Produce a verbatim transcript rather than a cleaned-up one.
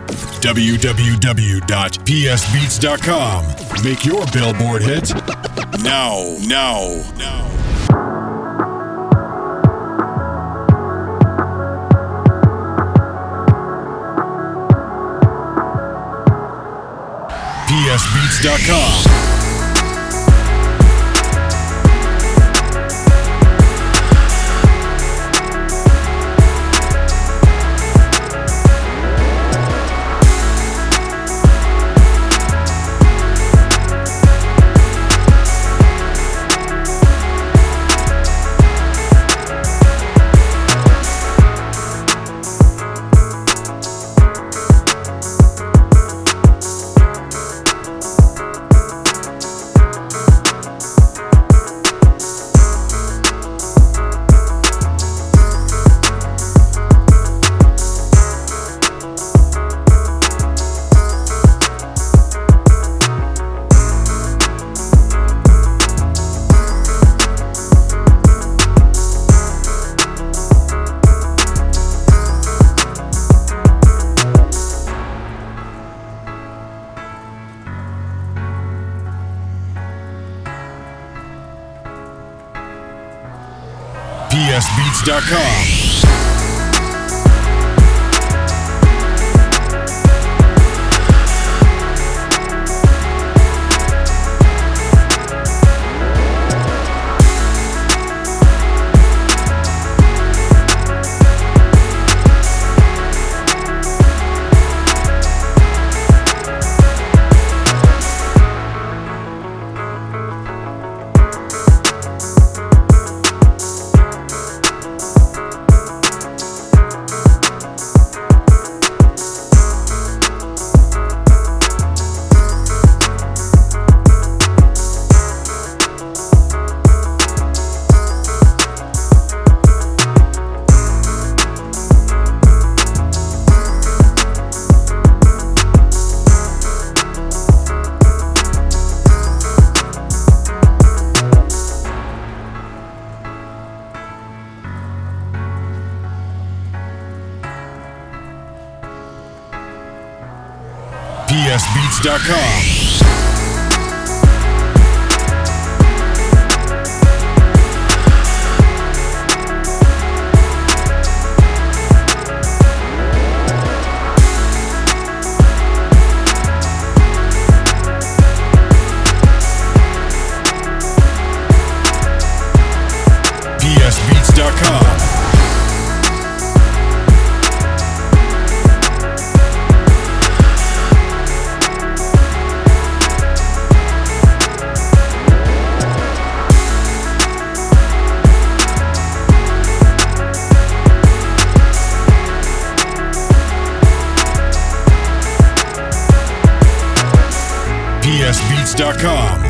w w w dot p s beats dot com. Make your Billboard hit now, now, now. p s beats dot com. p s beats dot com. p s beats dot com. p s beats dot com. p s beats dot com.